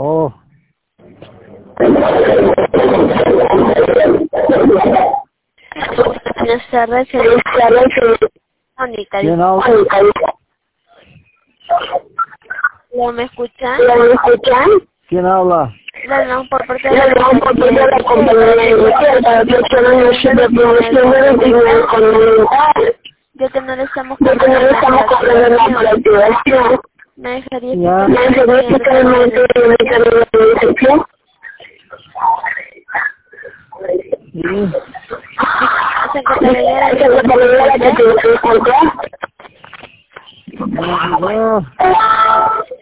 Oh. Buenas tardes, Mónica. ¿Quién habla? ¿No me escuchan? ¿Quién habla? Bueno, por parte de la compañía de que no le estamos cobrando la activación. ¿Me dejaría explicarme Sí.